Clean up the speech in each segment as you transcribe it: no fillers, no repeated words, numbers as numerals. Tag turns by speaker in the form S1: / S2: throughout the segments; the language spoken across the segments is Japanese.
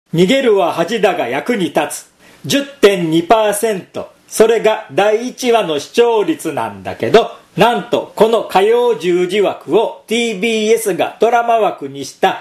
S1: 逃げるは恥だが役に立つ 10.2%、 それが第1話の視聴率なんだけど、なんとこの火曜10時枠を TBS がドラマ枠にした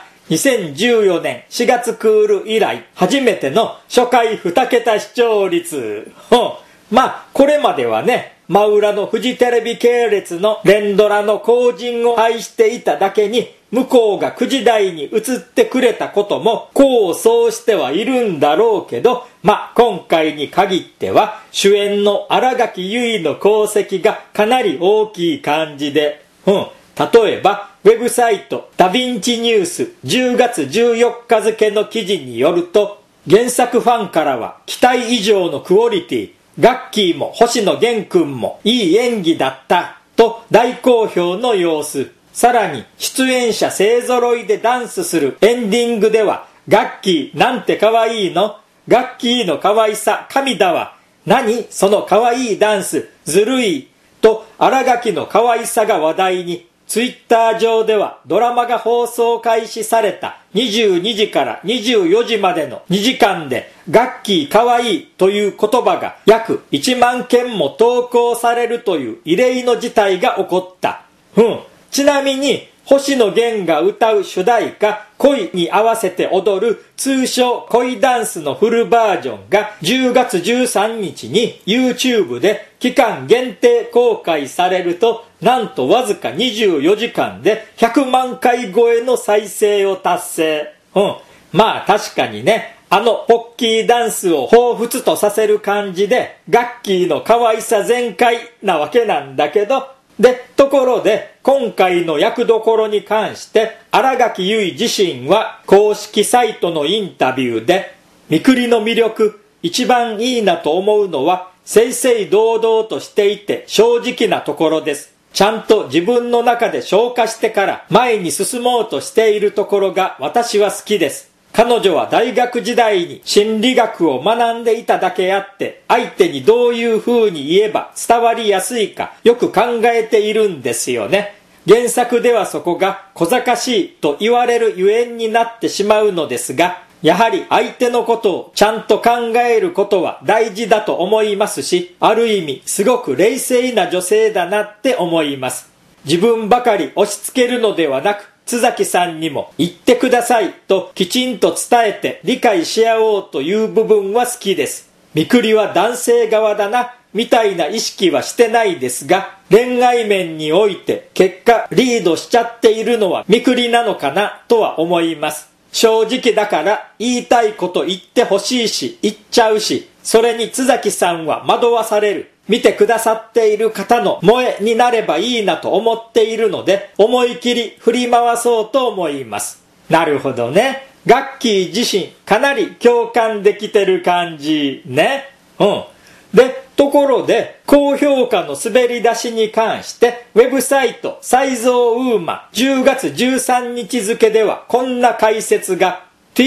S1: 2014年4月クール以来初めての初回2桁視聴率。まあこれまではね、真裏のフジテレビ系列の連ドラの後陣を愛していただけに、向こうが9時台に移ってくれたことも功を奏してはいるんだろうけど、まあ今回に限っては主演の新垣結衣の功績がかなり大きい感じで、例えばウェブサイトダヴィンチニュース10月14日付の記事によると、原作ファンからは期待以上のクオリティ、ガッキーも星野源くんもいい演技だったと大好評の様子。さらに出演者勢揃いでダンスするエンディングでは、ガッキーなんて可愛いの、ガッキーの可愛さ神だわ、何その可愛いダンスずるいと新垣の可愛さが話題に。ツイッター上ではドラマが放送開始された22時から24時までの2時間でガッキーかわいいという言葉が約1万件も投稿されるという異例の事態が起こった。ちなみに星野源が歌う主題歌恋に合わせて踊る通称恋ダンスのフルバージョンが10月13日に YouTube で期間限定公開されると、なんとわずか24時間で100万回超えの再生を達成。まあ確かにね、ポッキーダンスを彷彿とさせる感じでガッキーの可愛さ全開なわけなんだけど、ところで今回の役どころに関して新垣結衣自身は公式サイトのインタビューで、みくりの魅力一番いいなと思うのは正々堂々としていて正直なところです。ちゃんと自分の中で消化してから前に進もうとしているところが私は好きです。彼女は大学時代に心理学を学んでいただけあって、相手にどういう風に言えば伝わりやすいかよく考えているんですよね。原作ではそこが小賢しいと言われるゆえんになってしまうのですが、やはり相手のことをちゃんと考えることは大事だと思いますし、ある意味すごく冷静な女性だなって思います。自分ばかり押し付けるのではなく、津崎さんにも言ってくださいときちんと伝えて理解し合おうという部分は好きです。みくりは男性側だなみたいな意識はしてないですが、恋愛面において結果リードしちゃっているのはみくりなのかなとは思います。正直だから言いたいこと言ってほしいし言っちゃうし、それに津崎さんは惑わされる。見てくださっている方の萌えになればいいなと思っているので、思い切り振り回そうと思います。なるほどね。ガッキー自身かなり共感できてる感じね。ところで高評価の滑り出しに関してウェブサイト才蔵ウーマ10月13日付ではこんな解説が。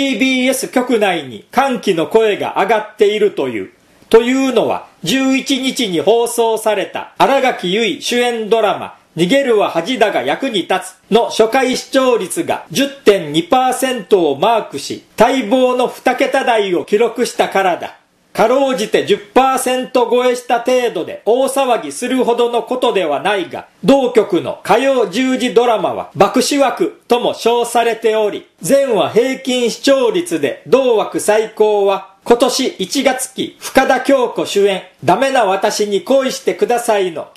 S1: TBS 局内に歓喜の声が上がっているというのは、11日に放送された新垣結衣主演ドラマ逃げるは恥だが役に立つの初回視聴率が 10.2% をマークし、待望の2桁台を記録したからだ。かろうじて 10% 超えした程度で大騒ぎするほどのことではないが、同局の火曜10時ドラマは爆死枠とも称されており、全話平均視聴率で同枠最高は今年1月期深田恭子主演ダメな私に恋してくださいの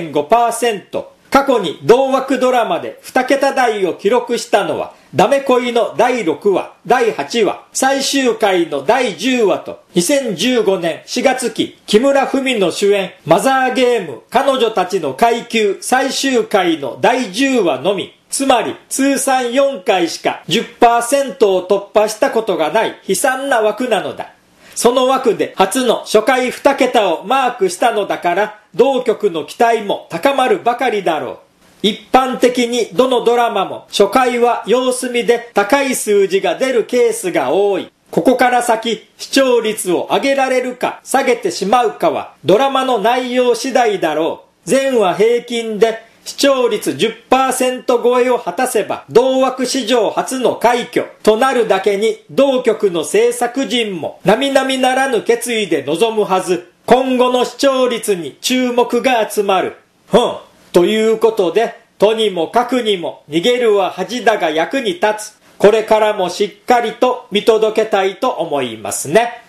S1: 9.5%。 過去に同枠ドラマで2桁台を記録したのはダメ恋の第6話、第8話、最終回の第10話と2015年4月期木村文乃主演マザーゲーム彼女たちの階級最終回の第10話のみ。つまり通算4回しか 10% を突破したことがない悲惨な枠なのだ。その枠で初の初回2桁をマークしたのだから、同局の期待も高まるばかりだろう。一般的にどのドラマも初回は様子見で高い数字が出るケースが多い。ここから先視聴率を上げられるか下げてしまうかはドラマの内容次第だろう。全話平均で視聴率 10% 超えを果たせば同枠史上初の快挙となるだけに、同局の制作陣も並々ならぬ決意で臨むはず。今後の視聴率に注目が集まる。ということで、とにもかくにも逃げるは恥だが役に立つ。これからもしっかりと見届けたいと思いますね。